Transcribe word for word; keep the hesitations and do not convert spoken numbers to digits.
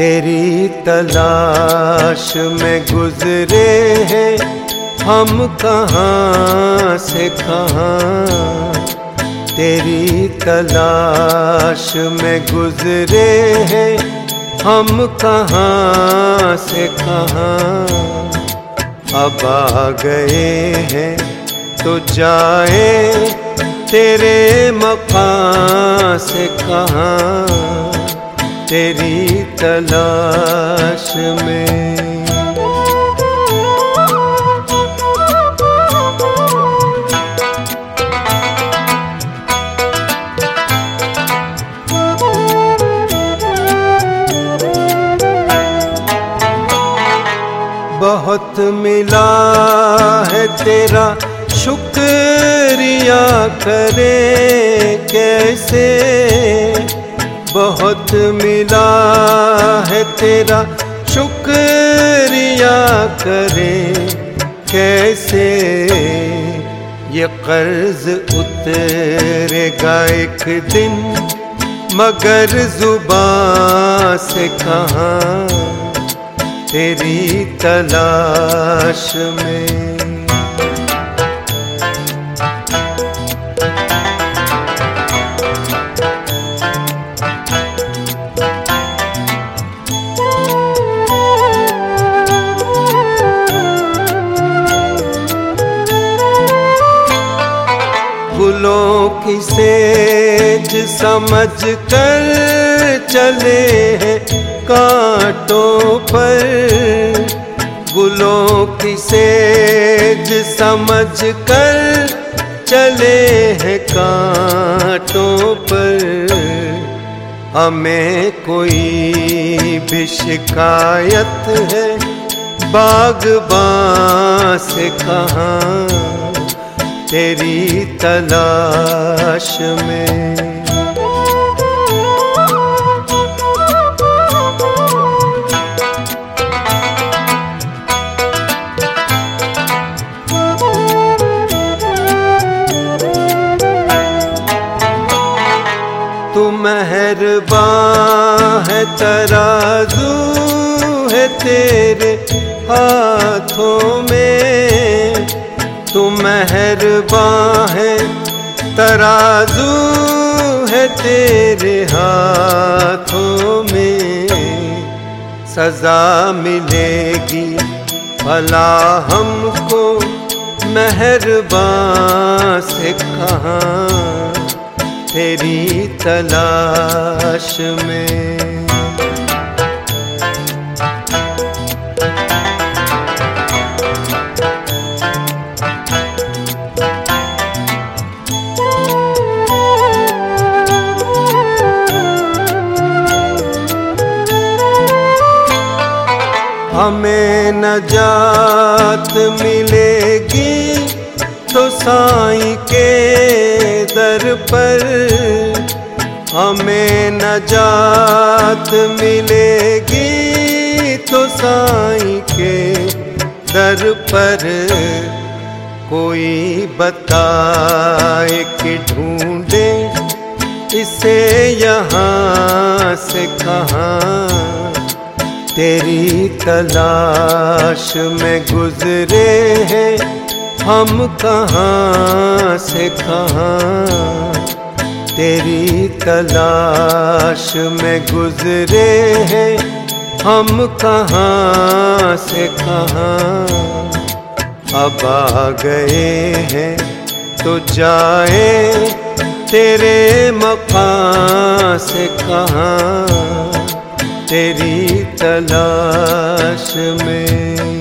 तेरी तलाश में गुजरे हैं हम कहाँ से कहाँ। तेरी तलाश में गुजरे हैं हम कहाँ से कहाँ। अब आ गए हैं तो जाए तेरे मकां से कहाँ। तेरी तलाश में बहुत मिला है तेरा शुक्रिया करें कैसे। बहुत मिला है तेरा शुक्रिया करें कैसे। ये कर्ज उतरेगा एक दिन मगर जुबां से कहाँ। तेरी तलाश में गुलों की सेज समझ कर चले हैं कांटों पर। गुलों की सेज समझ कर चले हैं कांटों पर। हमें कोई भी शिकायत है बाग़बां से कहाँ। तेरी तलाश में तू मेहरबान है तराजू है तेरे हाथों में। तू मेहरबान है तराजू है तेरे हाथों में। सजा मिलेगी भला हमको मेहरबान से कहाँ। तेरी तलाश में हमें नजात मिलेगी तो साईं के दर पर। हमें नजात मिलेगी तो साईं के दर पर। कोई बताए कि ढूंढे इसे यहाँ से कहाँ। तेरी तलाश में गुजरे हैं हम कहाँ से कहाँ। तेरी तलाश में गुजरे हैं हम कहाँ से कहाँ। अब आ गए हैं तो जाए तेरे मकां से कहाँ। तेरी तलाश में